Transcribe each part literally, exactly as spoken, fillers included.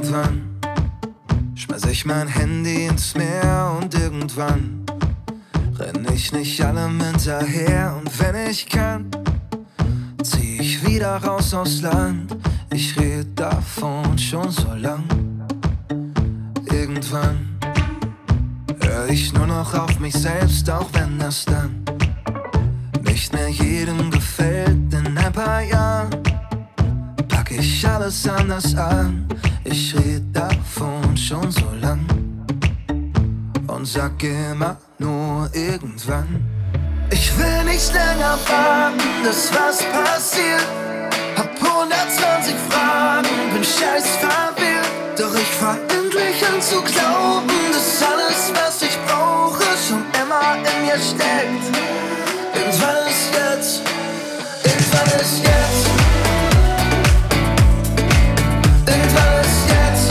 irgendwann schmeiß ich mein Handy ins Meer und irgendwann renn ich nicht allem hinterher. Und wenn ich kann, zieh ich wieder raus aufs Land. Ich red davon schon so lang. Irgendwann hör ich nur noch auf mich selbst, auch wenn das dann nicht mehr jedem gefällt. In ein paar Jahren pack ich alles anders an. Ich red davon schon so lang und sag immer nur irgendwann. Ich will nicht länger warten, dass was passiert. Hab hundertzwanzig Fragen, bin scheiß verwirrt. Doch ich fang endlich an zu glauben, dass alles, was ich brauche, schon immer in mir steckt. Irgendwann ist jetzt, irgendwann ist jetzt, irgendwann ist jetzt.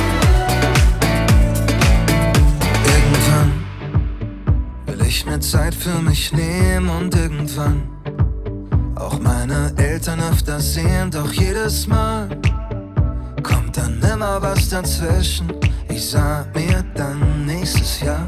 Irgendwann will ich mir Zeit für mich nehmen und irgendwann auch meine Eltern öfter sehen. Doch jedes Mal kommt dann immer was dazwischen. Ich sag mir dann nächstes Jahr.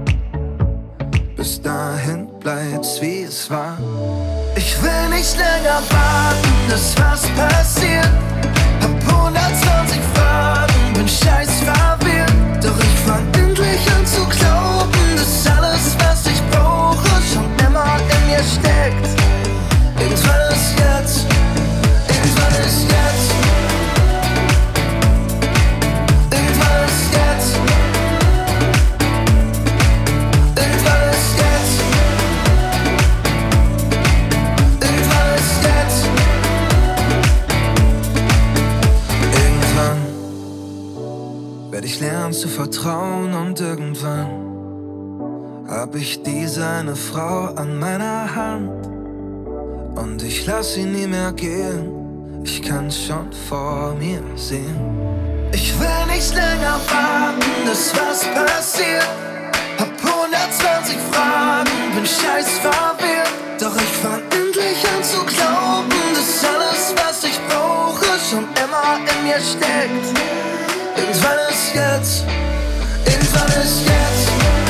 Bis dahin bleibt's wie es war. Ich will nicht länger warten, dass was passiert. Hab hundertzwanzig Fragen, bin scheiß verwirrt. Doch ich fang endlich an zu glauben, dass alles, was ich brauche, schon immer in mir steckt. Irgendwann ist jetzt, irgendwann ist jetzt, irgendwann ist jetzt, irgendwann ist jetzt, irgendwann ist jetzt. Irgendwann werd ich lernen zu vertrauen und irgendwann hab ich diese eine Frau an meiner Hand. Und ich lass sie nie mehr gehen, ich kann's schon vor mir sehen. Ich will nicht länger warten, dass was passiert. Hab hundertzwanzig Fragen, bin scheiß verwirrt. Doch ich fang endlich an zu glauben, dass alles, was ich brauche, schon immer in mir steckt. Irgendwann ist jetzt, irgendwann ist jetzt.